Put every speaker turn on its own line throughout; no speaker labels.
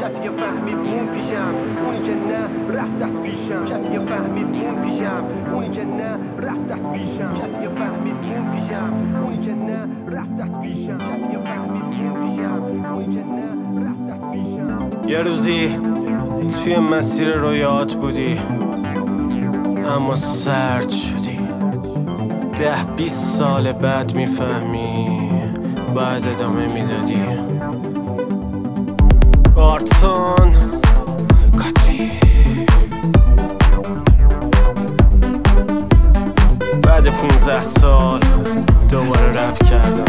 کسی فهمید مون پیشم، اونی که نه رفت از پیشم. کسی فهمید مون پیشم، اونی که نه رفت از پیشم. کسی فهمید مون پیشم، اونی که نه رفت از پیشم. کسی فهمید مون پیشم، اونی که نه رفت از پیشم.
یه روزی توی مسیر رویات بودی اما سرد شدی. 10-20 سال بعد میفهمی بعد ادامه میدادی. آرتون کاتری بعد 15 سال دوباره رپ کردم.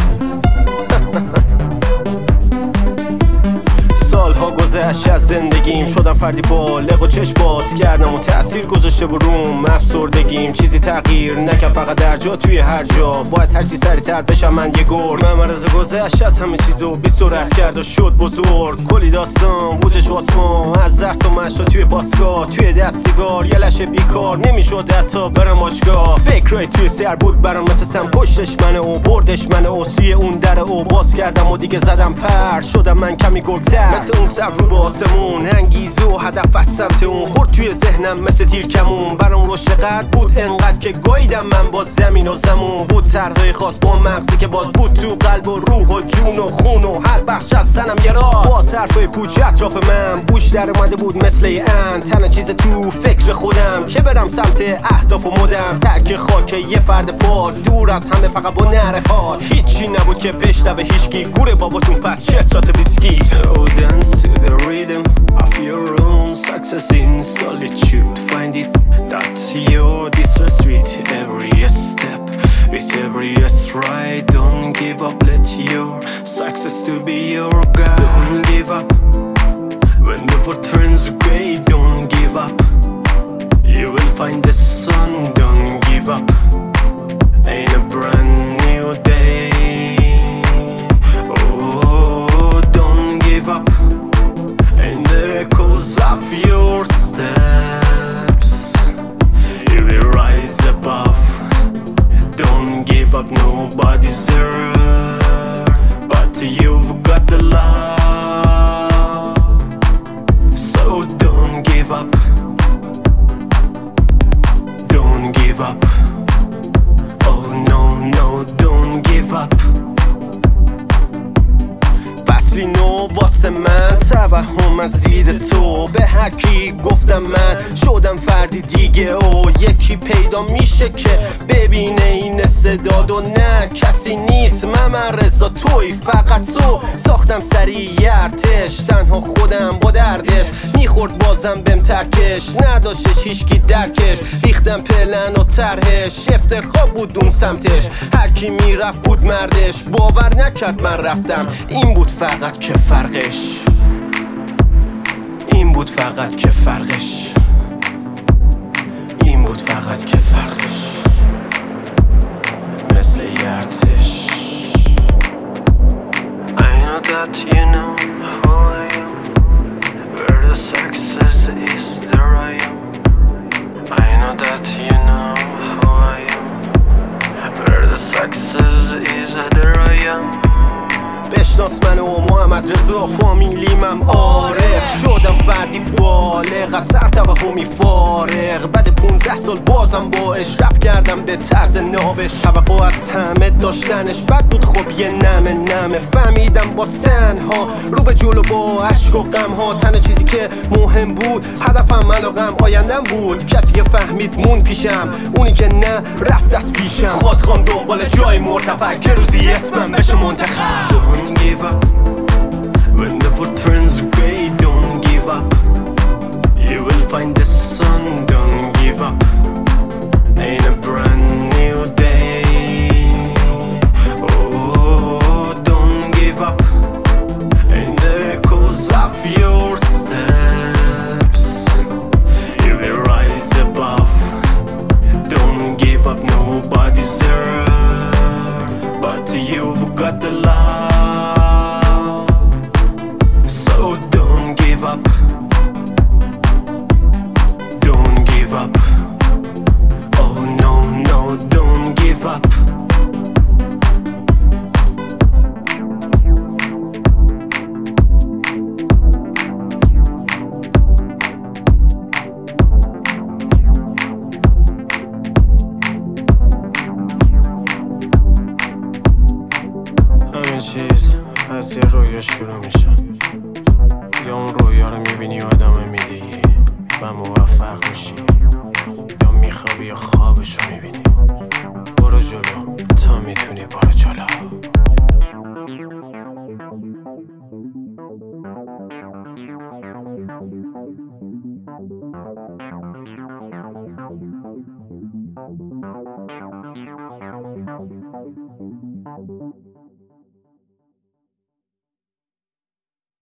سالها گذشت از زندگیم، شدم فردی بالغ و چشم باز کردم و تأثیر گذاشته بروم افسردگیم. چیزی تغییر نکرد فقط در جا توی هر جا. باید هرچی سریعتر بشم من یه گرگ. مرز گذشت از همه چیزو بی سرعت کرد و شد بزرگ. کلی داستان بودش واسما، از درس و مشا توی باسگاه، توی دست سیگار یه لشه بیکار. نمیشد حتی برم آشگاه. فکرای توی سر بود برام مثل سم، کشتش منه و بردش منه و سوی اون در و باز کردم و دیگه زدم پر. شدم من کمی گرگتر مثل اون سر رو به آسمون. انگیزه و هدف از سمت اون خورد توی ذهنم مثل تیر کمون. برام روشقت بود انقدر که گاییدم من با زمین و زمون. بود طرحهای خاص با مغزی که باز بود تو قلب و روح و جون و خون و هر بخش از تنم یه راز. با حرفای پوچ اطراف من بوش در اومده بود مثل ان. تنها چیز تو فکر خودم که برم سمت اهداف و مدم. ترک خاک یه فرد پاک دور از همه فقط با نره ها. هیچی نبود که بشنوه هیچکی. گوره باباتون پس چه شات بیسکی. So dance to the rhythm of your own success in solitude. Find it that you're distressed with every step, with every stride. Don't give up, let your success to be your guide. Don't give up when the world turns gray. Don't give up, you will find the sun. Don't give up in a brand new day. Oh, don't give up in the echoes of your steps. You will rise above. Don't give up, nobody's there, but you've got the love. So don't give up. Don't give up. Oh no, no, don't give up. فصلی نو واسه من، توهم از دید تو. به هر کی گفتم من شدم فردی دیگه و یکی پیدا میشه که ببینه این استعداد و نه کسی نیست. من رضا توی فقط تو. ساختم سریع ارتش تنها خودم با دردش. میخورد بازم بهم ترکش نداشتش هیچکی درکش. ریختم پلن و طرحش افتخار بود اون سمتش. هر کی میرفت بود مردش باور نکرد من رفتم. این بود فقط که فرقش. این بود فقط که فرقش. این بود فقط که فرقش. مثل ارتش. I know that you know who I am. Where the success is, there I am. I know that you know who I am. Where the success is, there I am. بشناس منو و محمد رضا فامیلیمم عارف. شدم فردی بالغ از سر توهمی فارغ. بعد 15 سال بازم باش رپ کردم به طرز نابش. توقع از همه داشتنش بد بود خب یه نمه. فهمیدم با تنها رو به جلو با عشق و غم ها. تنها چیزی که مهم بود هدفم علاقم آیندم بود. کسی که فهمید مون پیشم، اونی که نه رفت از پیشم. خودخوام دنبال جای مرتفع که روزی اسمم بشه منتخب. Don't give up when the world turns